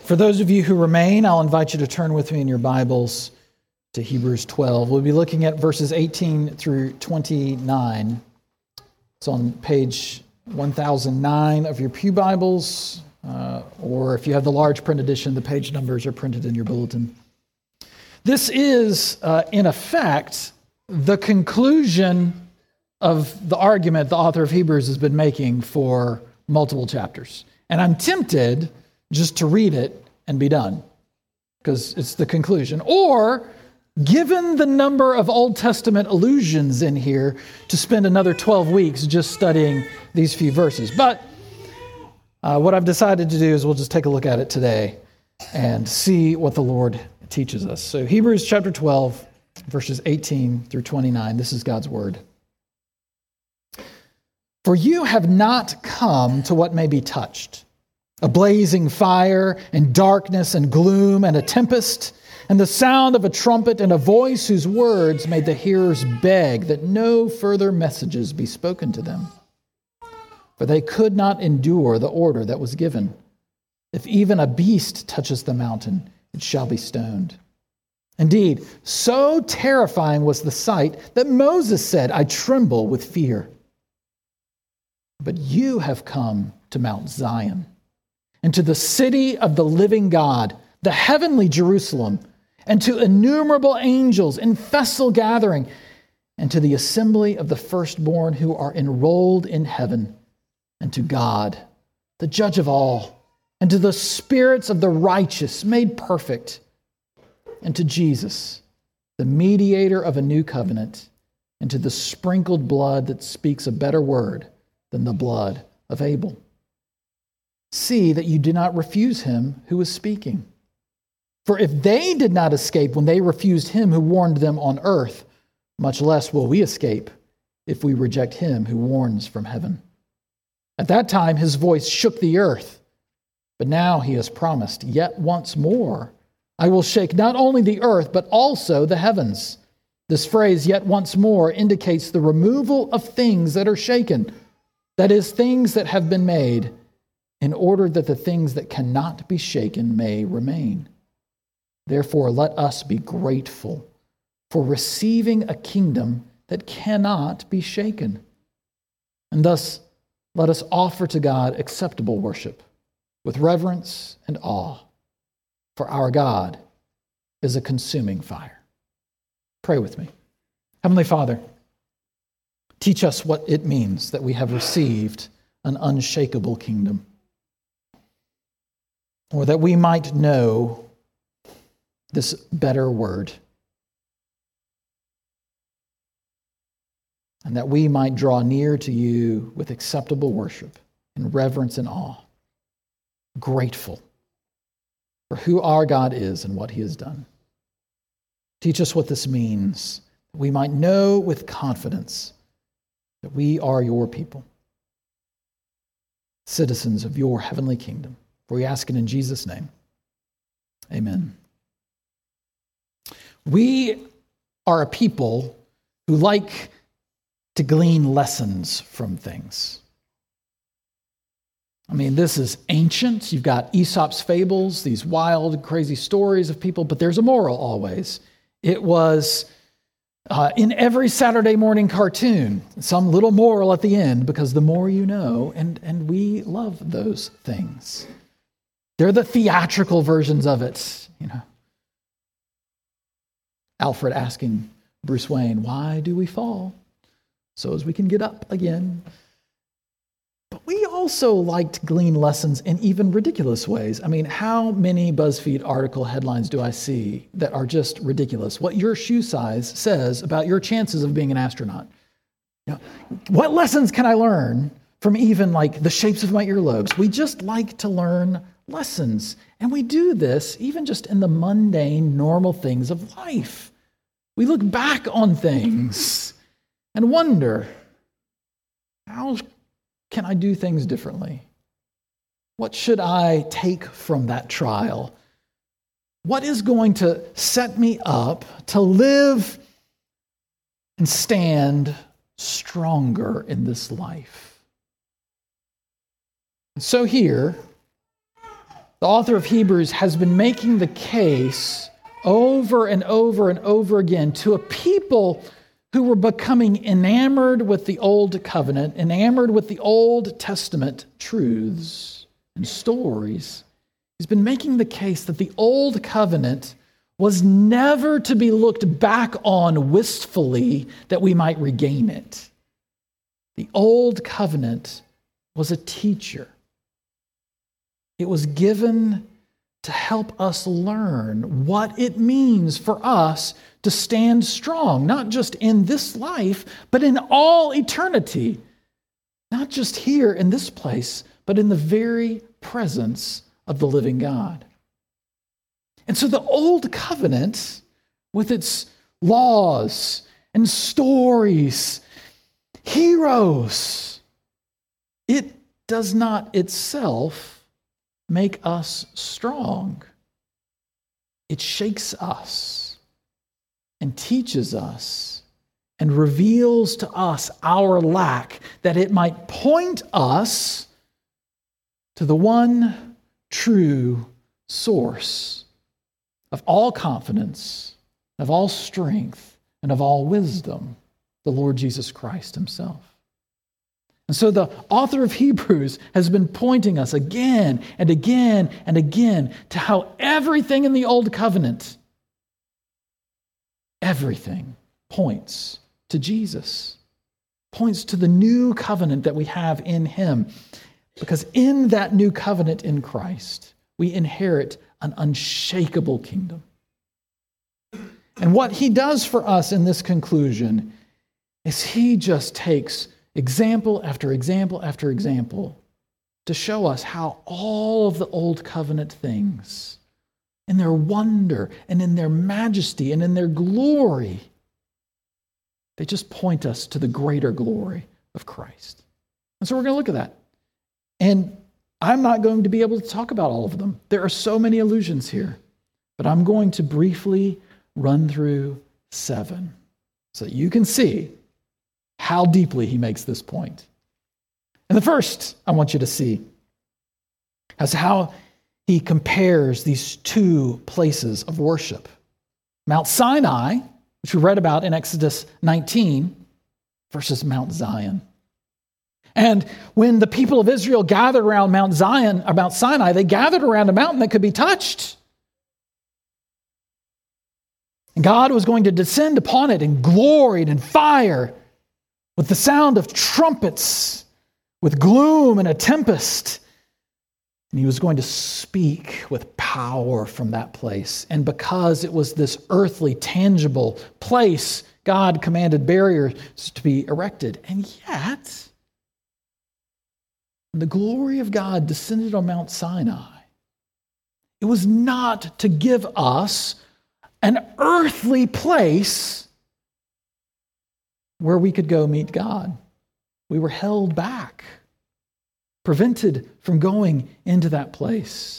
For those of you who remain, I'll invite you to turn with me in your Bibles to Hebrews 12. We'll be looking at verses 18 through 29. It's on page 1009 of your pew Bibles, or if you have the large print edition, the page numbers are printed in your bulletin. This is, in effect, the conclusion of the argument the author of Hebrews has been making for multiple chapters. And I'm tempted just to read it and be done, because it's the conclusion. Or, given the number of Old Testament allusions in here, to spend another 12 weeks just studying these few verses. But what I've decided to do is we'll just take a look at it today and see what the Lord teaches us. So Hebrews chapter 12, verses 18 through 29. This is God's word. For you have not come to what may be touched, a blazing fire and darkness and gloom and a tempest and the sound of a trumpet and a voice whose words made the hearers beg that no further messages be spoken to them. For they could not endure the order that was given. If even a beast touches the mountain, it shall be stoned. Indeed, so terrifying was the sight that Moses said, I tremble with fear. But you have come to Mount Zion, and to the city of the living God, the heavenly Jerusalem, and to innumerable angels in festal gathering, and to the assembly of the firstborn who are enrolled in heaven, and to God, the judge of all, and to the spirits of the righteous made perfect, and to Jesus, the mediator of a new covenant, and to the sprinkled blood that speaks a better word than the blood of Abel. See that you do not refuse him who is speaking. For if they did not escape when they refused him who warned them on earth, much less will we escape if we reject him who warns from heaven. At that time his voice shook the earth, but now he has promised, yet once more I will shake not only the earth, but also the heavens. This phrase, yet once more, indicates the removal of things that are shaken, that is, things that have been made, in order that the things that cannot be shaken may remain. Therefore, let us be grateful for receiving a kingdom that cannot be shaken. And thus, let us offer to God acceptable worship with reverence and awe, for our God is a consuming fire. Pray with me. Heavenly Father, teach us what it means that we have received an unshakable kingdom, or that we might know this better word, and that we might draw near to you with acceptable worship in reverence and awe, grateful for who our God is and what he has done. Teach us what this means, that we might know with confidence that we are your people, citizens of your heavenly kingdom. For we ask it in Jesus' name. Amen. We are a people who like to glean lessons from things. I mean, this is ancient. You've got Aesop's fables, these wild, crazy stories of people, but there's a moral always. It was in every Saturday morning cartoon, some little moral at the end, because the more you know, and we love those things. They're the theatrical versions of it, you know. Alfred asking Bruce Wayne, why do we fall? So as we can get up again. But we also like to glean lessons in even ridiculous ways. I mean, how many BuzzFeed article headlines do I see that are just ridiculous? What your shoe size says about your chances of being an astronaut. You know, what lessons can I learn from even like the shapes of my earlobes? We just like to learn lessons. And we do this even just in the mundane, normal things of life. We look back on things and wonder, how can I do things differently? What should I take from that trial? What is going to set me up to live and stand stronger in this life? And so here, the author of Hebrews has been making the case over and over and over again to a people who were becoming enamored with the Old Covenant, enamored with the Old Testament truths and stories. He's been making the case that the Old Covenant was never to be looked back on wistfully that we might regain it. The Old Covenant was a teacher. It was given to help us learn what it means for us to stand strong, not just in this life, but in all eternity. Not just here in this place, but in the very presence of the living God. And so the Old Covenant, with its laws and stories, heroes, it does not itself make us strong. It shakes us and teaches us and reveals to us our lack, that it might point us to the one true source of all confidence, of all strength, and of all wisdom, the Lord Jesus Christ himself. And so the author of Hebrews has been pointing us again and again and again to how everything in the Old Covenant, everything points to Jesus, points to the new covenant that we have in him. Because in that new covenant in Christ, we inherit an unshakable kingdom. And what he does for us in this conclusion is he just takes example after example after example to show us how all of the Old Covenant things, in their wonder and in their majesty and in their glory, they just point us to the greater glory of Christ. And so we're going to look at that. And I'm not going to be able to talk about all of them. There are so many allusions here. But I'm going to briefly run through 7 so that you can see how deeply he makes this point. And the first I want you to see is how he compares these two places of worship. Mount Sinai, which we read about in Exodus 19, versus Mount Zion. And when the people of Israel gathered around Mount Sinai, they gathered around a mountain that could be touched. And God was going to descend upon it in glory and in fire, with the sound of trumpets, with gloom and a tempest. And he was going to speak with power from that place. And because it was this earthly, tangible place, God commanded barriers to be erected. And yet, when the glory of God descended on Mount Sinai, it was not to give us an earthly place where we could go meet God. We were held back, prevented from going into that place,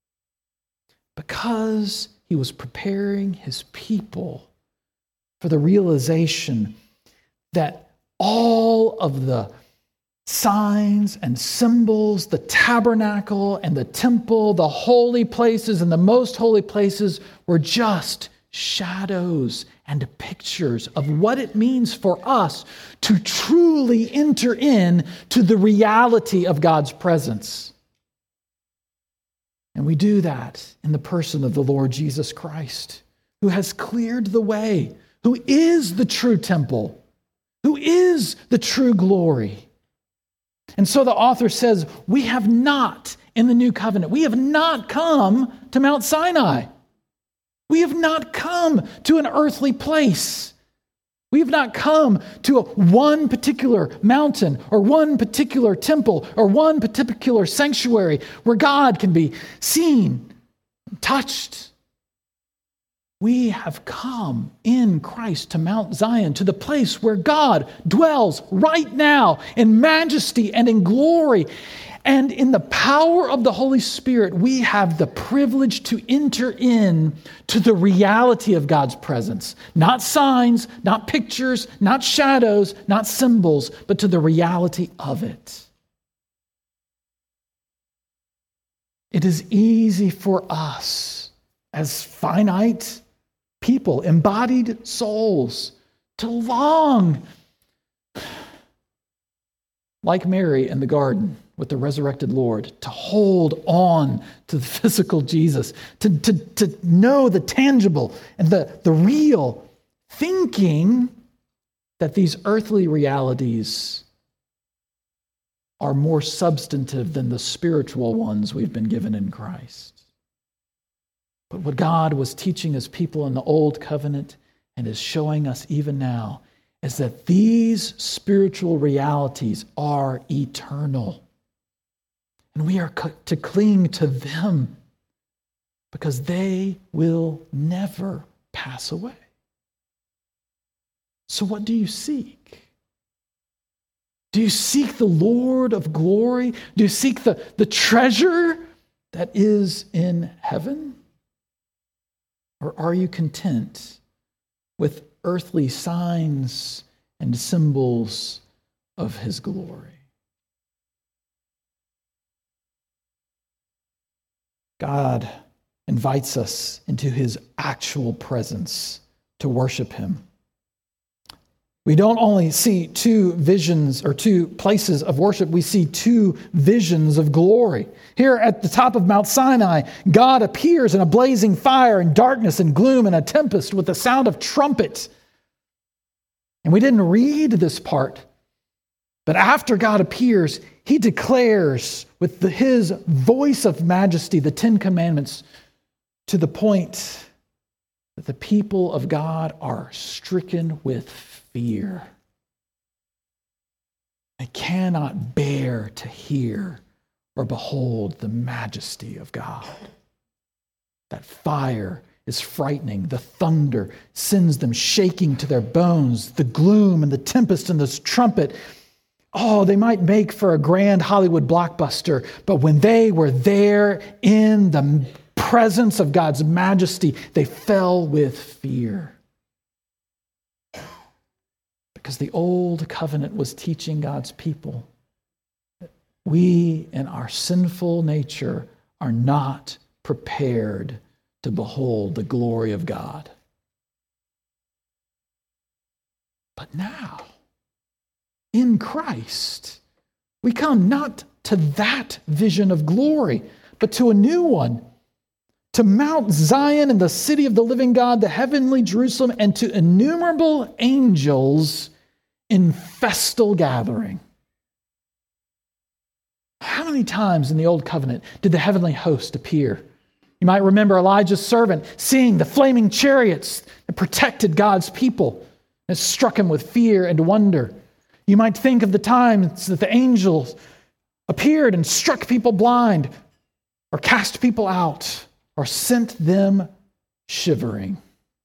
because he was preparing his people for the realization that all of the signs and symbols, the tabernacle and the temple, the holy places and the most holy places were just shadows and pictures of what it means for us to truly enter in to the reality of God's presence. And we do that in the person of the Lord Jesus Christ, who has cleared the way, who is the true temple, who is the true glory. And so the author says, we have not, in the new covenant, we have not come to Mount Sinai. We have not come to an earthly place. We have not come to one particular mountain or one particular temple or one particular sanctuary where God can be seen, touched. We have come in Christ to Mount Zion, to the place where God dwells right now in majesty and in glory. And in the power of the Holy Spirit, we have the privilege to enter in to the reality of God's presence. Not signs, not pictures, not shadows, not symbols, but to the reality of it. It is easy for us as finite people, embodied souls, to long, like Mary in the garden with the resurrected Lord, to hold on to the physical Jesus, to know the tangible and the real, thinking that these earthly realities are more substantive than the spiritual ones we've been given in Christ. But what God was teaching his people in the Old Covenant and is showing us even now is that these spiritual realities are eternal. And we are to cling to them because they will never pass away. So what do you seek? Do you seek the Lord of glory? Do you seek the treasure that is in heaven? Or are you content with earthly signs and symbols of his glory? God invites us into his actual presence to worship him. We don't only see two visions or two places of worship, we see two visions of glory. Here at the top of Mount Sinai, God appears in a blazing fire and darkness and gloom and a tempest with the sound of trumpet. And we didn't read this part, but after God appears, he declares with his voice of majesty the Ten Commandments to the point that the people of God are stricken with fear. They cannot bear to hear or behold the majesty of God. That fire is frightening. The thunder sends them shaking to their bones. The gloom and the tempest and this trumpet, they might make for a grand Hollywood blockbuster, but when they were there in the presence of God's majesty, they fell with fear. Because the old covenant was teaching God's people that we in our sinful nature are not prepared to behold the glory of God. But now, in Christ, we come not to that vision of glory, but to a new one, to Mount Zion and the city of the living God, the heavenly Jerusalem, and to innumerable angels in festal gathering. How many times in the Old Covenant did the heavenly host appear? You might remember Elijah's servant seeing the flaming chariots that protected God's people. It struck him with fear and wonder. You might think of the times that the angels appeared and struck people blind, or cast people out, or sent them shivering.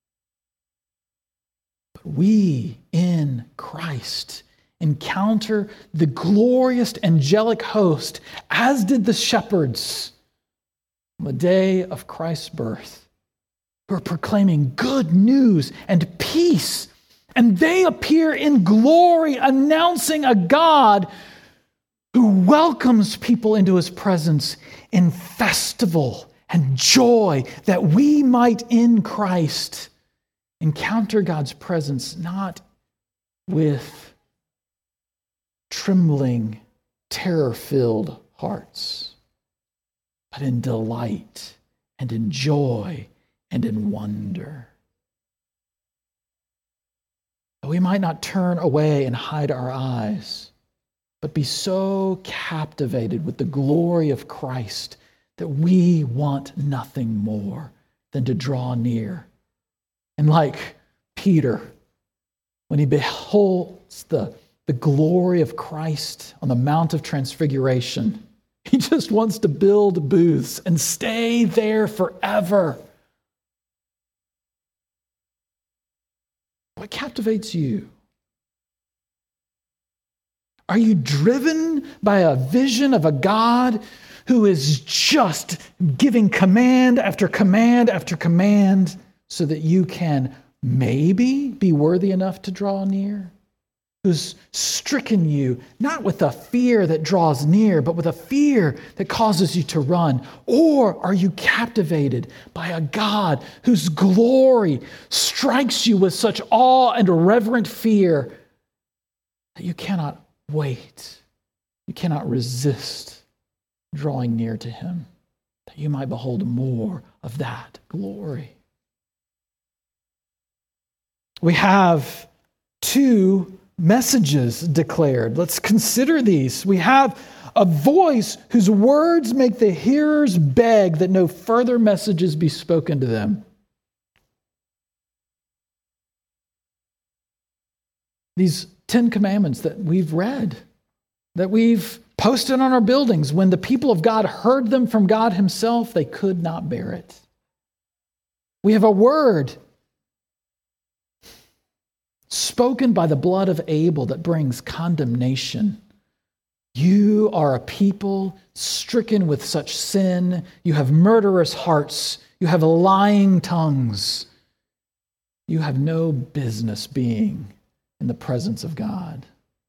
But we in Christ encounter the glorious angelic host, as did the shepherds on the day of Christ's birth, who are proclaiming good news and peace. And they appear in glory, announcing a God who welcomes people into his presence in festival and joy, that we might in Christ encounter God's presence not with trembling, terror-filled hearts, but in delight and in joy and in wonder. We might not turn away and hide our eyes, but be so captivated with the glory of Christ that we want nothing more than to draw near. And like Peter, when he beholds the glory of Christ on the Mount of Transfiguration, he just wants to build booths and stay there forever. What captivates you? Are you driven by a vision of a God who is just giving command after command after command so that you can maybe be worthy enough to draw near? who's stricken you, not with a fear that draws near, but with a fear that causes you to run? Or are you captivated by a God whose glory strikes you with such awe and reverent fear that you cannot wait, you cannot resist drawing near to him, that you might behold more of that glory? We have two messages declared. Let's consider these. We have a voice whose words make the hearers beg that no further messages be spoken to them. These 10 commandments that we've read, that we've posted on our buildings, when the people of God heard them from God himself, they could not bear it. We have a word spoken by the blood of Abel that brings condemnation. You are a people stricken with such sin. You have murderous hearts. You have lying tongues. You have no business being in the presence of God.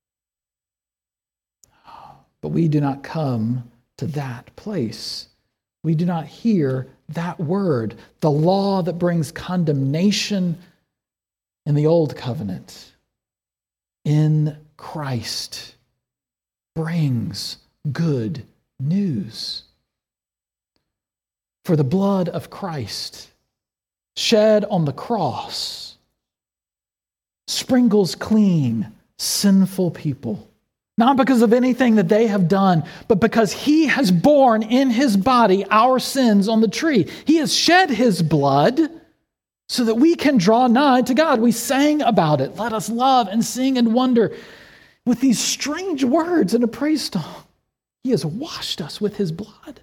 But we do not come to that place. We do not hear that word, the law that brings condemnation in the old covenant. In Christ brings good news. For the blood of Christ shed on the cross sprinkles clean sinful people. Not because of anything that they have done, but because he has borne in his body our sins on the tree. He has shed his blood so that we can draw nigh to God. We sang about it. Let us love and sing and wonder with these strange words in a praise song. He has washed us with his blood.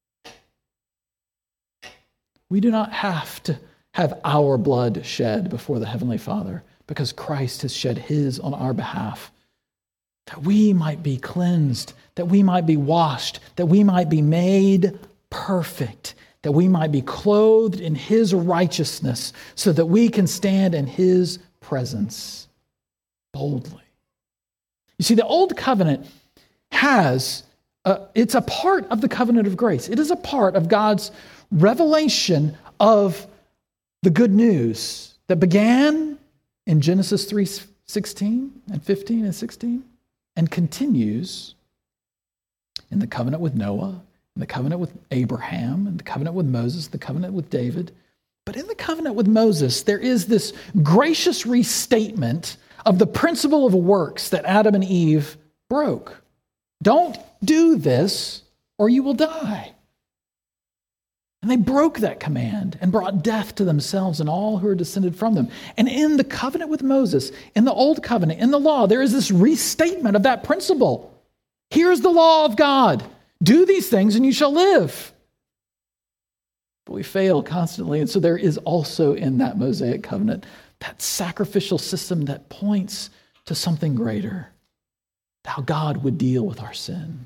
We do not have to have our blood shed before the Heavenly Father because Christ has shed his on our behalf, that we might be cleansed, that we might be washed, that we might be made perfect, that we might be clothed in his righteousness so that we can stand in his presence boldly. You see, the Old Covenant it's a part of the covenant of grace. It is a part of God's revelation of the good news that began in Genesis 3:16 and 15 and 16 and continues in the covenant with Noah, in the covenant with Abraham, in the covenant with Moses, the covenant with David. But in the covenant with Moses, there is this gracious restatement of the principle of works that Adam and Eve broke. Don't do this or you will die. And they broke that command and brought death to themselves and all who are descended from them. And in the covenant with Moses, in the old covenant, in the law, there is this restatement of that principle. Here's the law of God. Do these things and you shall live. But we fail constantly. And so there is also in that Mosaic covenant that sacrificial system that points to something greater, how God would deal with our sin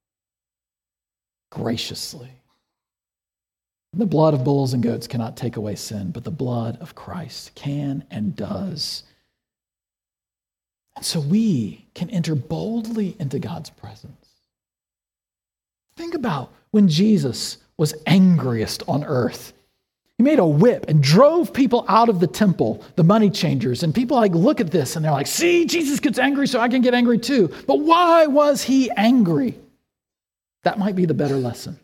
graciously. The blood of bulls and goats cannot take away sin, but the blood of Christ can and does. And so we can enter boldly into God's presence. Think about when Jesus was angriest on earth. He made a whip and drove people out of the temple, the money changers. And people look at this and they're like, see, Jesus gets angry, so I can get angry too. But why was he angry? That might be the better lesson.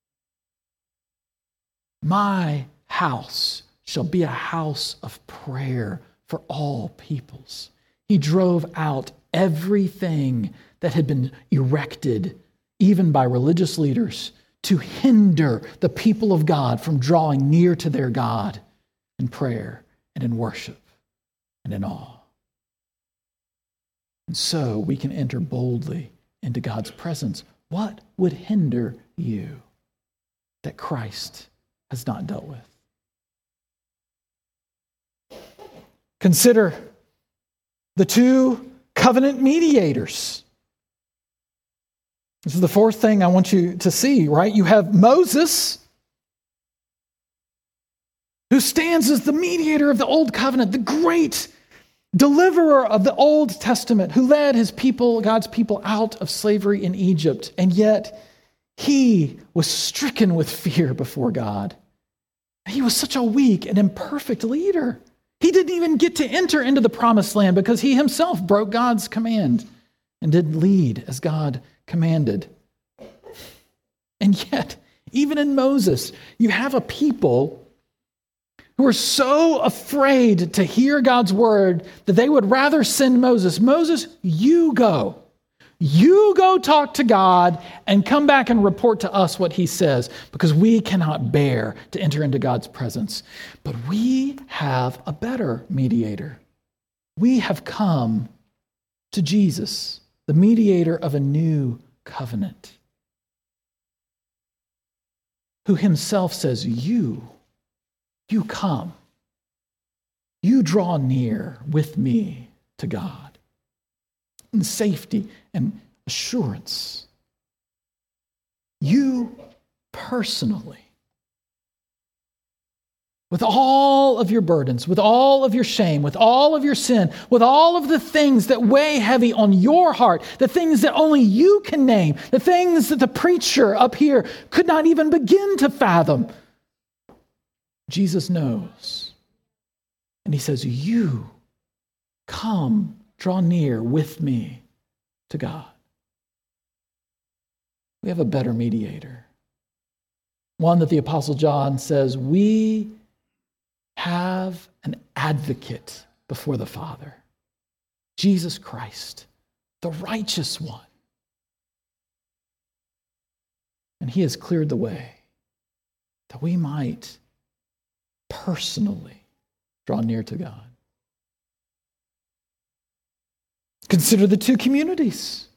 My house shall be a house of prayer for all peoples. He drove out everything that had been erected, even by religious leaders, to hinder the people of God from drawing near to their God in prayer and in worship and in awe. And so we can enter boldly into God's presence. What would hinder you that Christ has not dealt with? Consider the two covenant mediators. This is the fourth thing I want you to see, right? You have Moses, who stands as the mediator of the old covenant, the great deliverer of the Old Testament, who led his people, God's people, out of slavery in Egypt. And yet he was stricken with fear before God. He was such a weak and imperfect leader. He didn't even get to enter into the promised land because he himself broke God's command and didn't lead as God commanded. And yet, even in Moses, you have a people who are so afraid to hear God's word that they would rather send Moses. Moses, you go. You go talk to God and come back and report to us what he says, because we cannot bear to enter into God's presence. But we have a better mediator. We have come to Jesus, the mediator of a new covenant, who himself says, you come. You draw near with me to God in safety and assurance. You personally, with all of your burdens, with all of your shame, with all of your sin, with all of the things that weigh heavy on your heart, the things that only you can name, the things that the preacher up here could not even begin to fathom, Jesus knows. And he says, you come, draw near with me to God. We have a better mediator. One that the Apostle John says, we have an advocate before the Father, Jesus Christ, the righteous one. And he has cleared the way that we might personally draw near to God. Consider the two communities.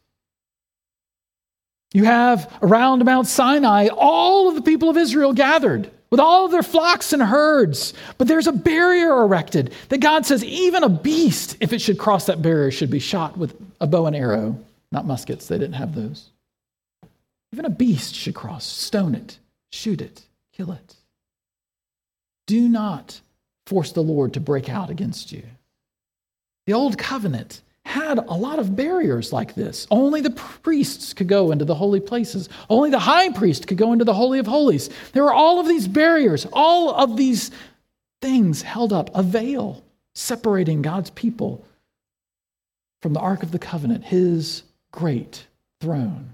You have around Mount Sinai all of the people of Israel gathered with all of their flocks and herds. But there's a barrier erected that God says even a beast, if it should cross that barrier, should be shot with a bow and arrow. Not muskets, they didn't have those. Even a beast should cross. Stone it, shoot it, kill it. Do not force the Lord to break out against you. The old covenant had a lot of barriers like this. Only the priests could go into the holy places. Only the high priest could go into the Holy of Holies. There were all of these barriers, all of these things held up, a veil separating God's people from the Ark of the Covenant, his great throne.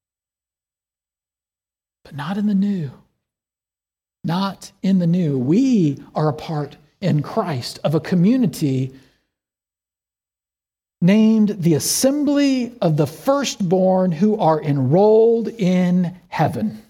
But not in the new. Not in the new. We are a part in Christ of a community named the Assembly of the Firstborn who are enrolled in heaven.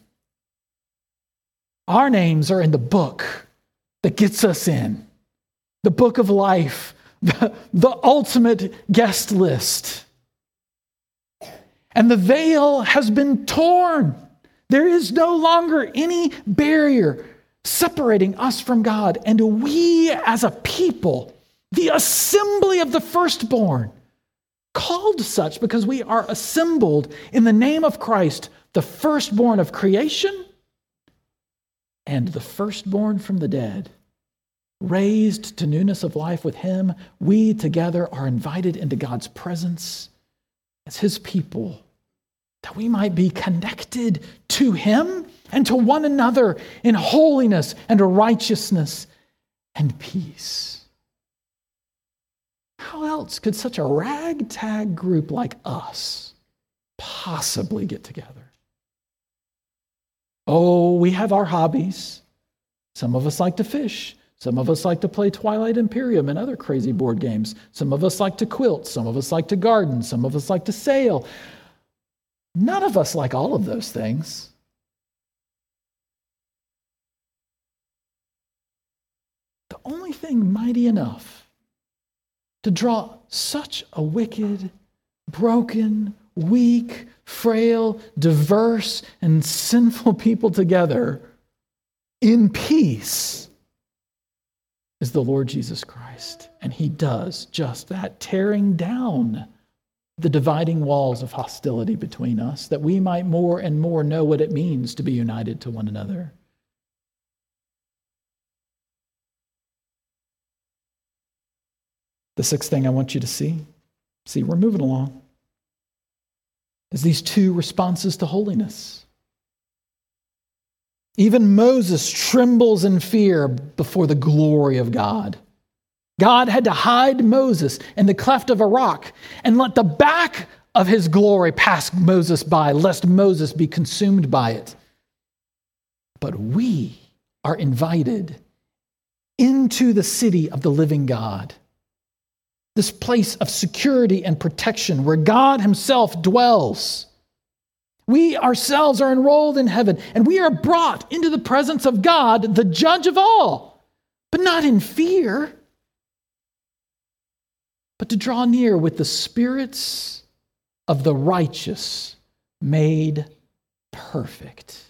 Our names are in the book that gets us in, the book of life, the ultimate guest list. And the veil has been torn. There is no longer any barrier separating us from God. And we as a people, the assembly of the firstborn, called such because we are assembled in the name of Christ, the firstborn of creation and the firstborn from the dead, raised to newness of life with him, we together are invited into God's presence as his people, that we might be connected to him and to one another in holiness and righteousness and peace. How else could such a ragtag group like us possibly get together? Oh, we have our hobbies. Some of us like to fish. Some of us like to play Twilight Imperium and other crazy board games. Some of us like to quilt. Some of us like to garden. Some of us like to sail. None of us like all of those things. The only thing mighty enough to draw such a wicked, broken, weak, frail, diverse, and sinful people together in peace is the Lord Jesus Christ. And he does just that, tearing down the dividing walls of hostility between us, that we might more and more know what it means to be united to one another. The sixth thing I want you to see, we're moving along, is these two responses to holiness. Even Moses trembles in fear before the glory of God. God had to hide Moses in the cleft of a rock and let the back of his glory pass Moses by, lest Moses be consumed by it. But we are invited into the city of the living God, this place of security and protection where God himself dwells. We ourselves are enrolled in heaven, and we are brought into the presence of God, the judge of all, but not in fear, but to draw near with the spirits of the righteous made perfect.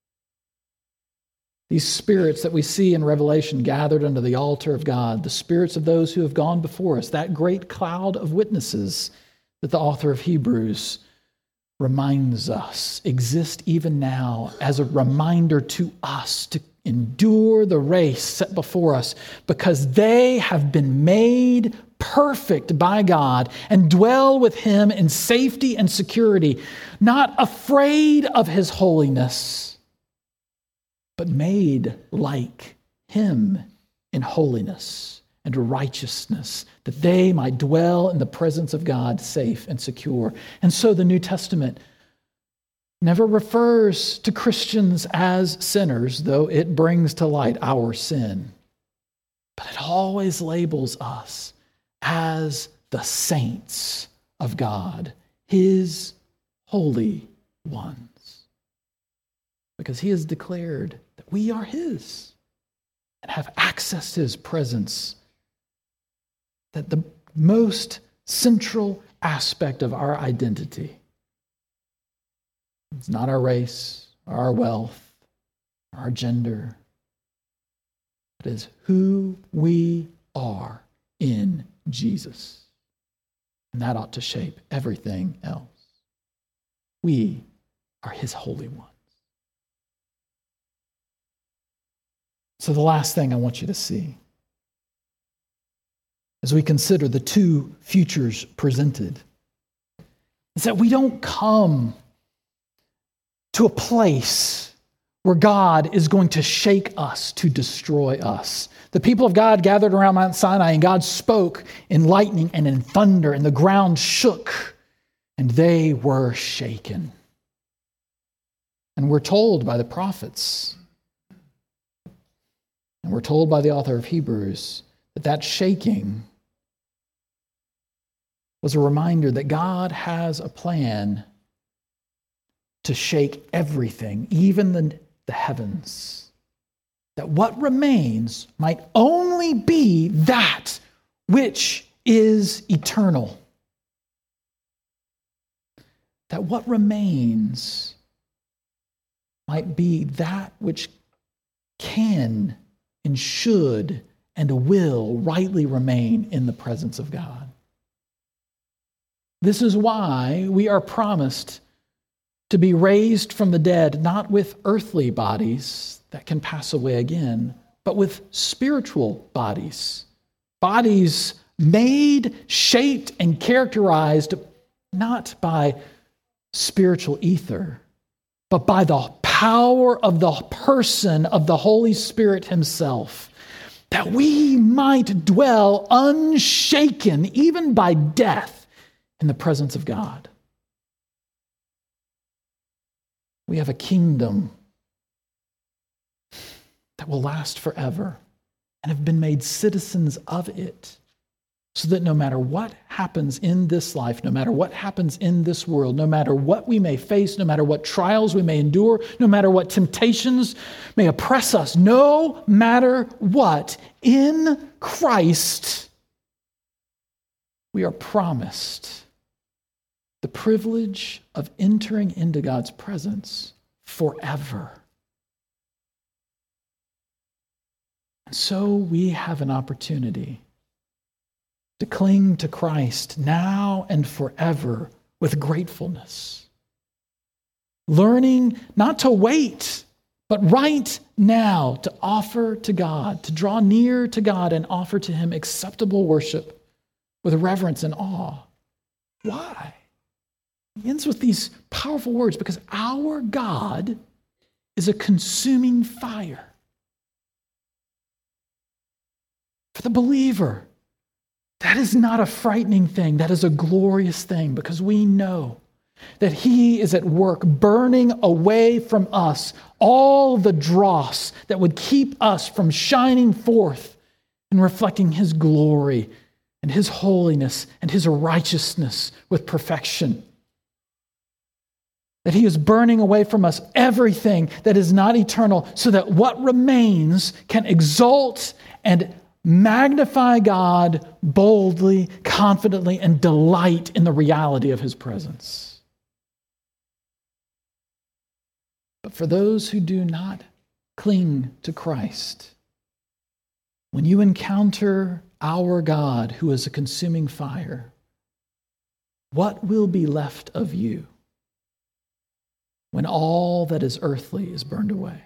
These spirits that we see in Revelation gathered under the altar of God, the spirits of those who have gone before us, that great cloud of witnesses that the author of Hebrews reminds us exist even now as a reminder to us to endure the race set before us, because they have been made perfect by God and dwell with him in safety and security, not afraid of his holiness, but made like him in holiness and righteousness, that they might dwell in the presence of God safe and secure. And so the New Testament never refers to Christians as sinners, though it brings to light our sin. But it always labels us as the saints of God, his holy ones, because he has declared that we are his and have access to his presence, that the most central aspect of our identity, it's not our race, or our wealth, or our gender, but is who we are in Jesus. And that ought to shape everything else. We are his holy ones. So the last thing I want you to see, as we consider the two futures presented, is that we don't come to a place where God is going to shake us to destroy us. The people of God gathered around Mount Sinai, and God spoke in lightning and in thunder, and the ground shook, and they were shaken. And we're told by the prophets, and we're told by the author of Hebrews, that shaking was a reminder that God has a plan to shake everything, even the heavens, that what remains might only be that which is eternal. That what remains might be that which can and should and will rightly remain in the presence of God. This is why we are promised to be raised from the dead, not with earthly bodies that can pass away again, but with spiritual bodies. Bodies made, shaped, and characterized not by spiritual ether, but by the power of the person of the Holy Spirit himself, that we might dwell unshaken, even by death, in the presence of God. We have a kingdom that will last forever and have been made citizens of it, so that no matter what happens in this life, no matter what happens in this world, no matter what we may face, no matter what trials we may endure, no matter what temptations may oppress us, no matter what, in Christ, we are promised the privilege of entering into God's presence forever. And so we have an opportunity to cling to Christ now and forever with gratefulness, learning not to wait, but right now to offer to God, to draw near to God and offer to him acceptable worship with reverence and awe. Why? He ends with these powerful words, because our God is a consuming fire. For the believer, that is not a frightening thing. That is a glorious thing, because we know that He is at work burning away from us all the dross that would keep us from shining forth and reflecting His glory and His holiness and His righteousness with perfection. That He is burning away from us everything that is not eternal, so that what remains can exalt and magnify God boldly, confidently, and delight in the reality of His presence. But for those who do not cling to Christ, when you encounter our God, who is a consuming fire, what will be left of you when all that is earthly is burned away?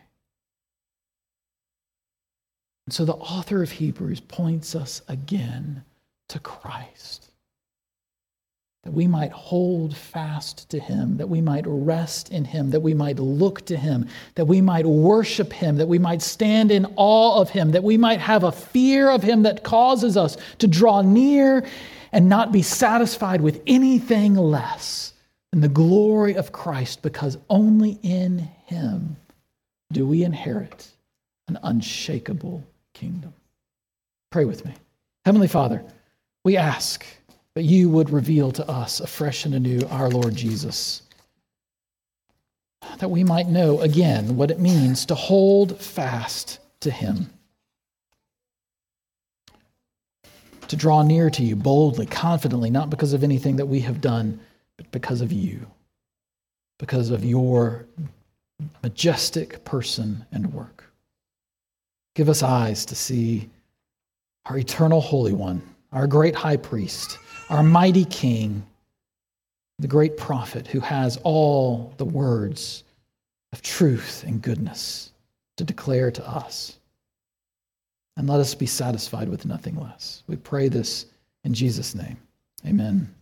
And so the author of Hebrews points us again to Christ, that we might hold fast to Him, that we might rest in Him, that we might look to Him, that we might worship Him, that we might stand in awe of Him, that we might have a fear of Him that causes us to draw near and not be satisfied with anything less than the glory of Christ, because only in Him do we inherit an unshakable kingdom. Pray with me. Heavenly Father, we ask that You would reveal to us afresh and anew our Lord Jesus, that we might know again what it means to hold fast to Him, to draw near to You boldly, confidently, not because of anything that we have done, but because of You, because of Your majestic person and work. Give us eyes to see our eternal Holy One, our great high priest, our mighty King, the great prophet who has all the words of truth and goodness to declare to us. And let us be satisfied with nothing less. We pray this in Jesus' name. Amen.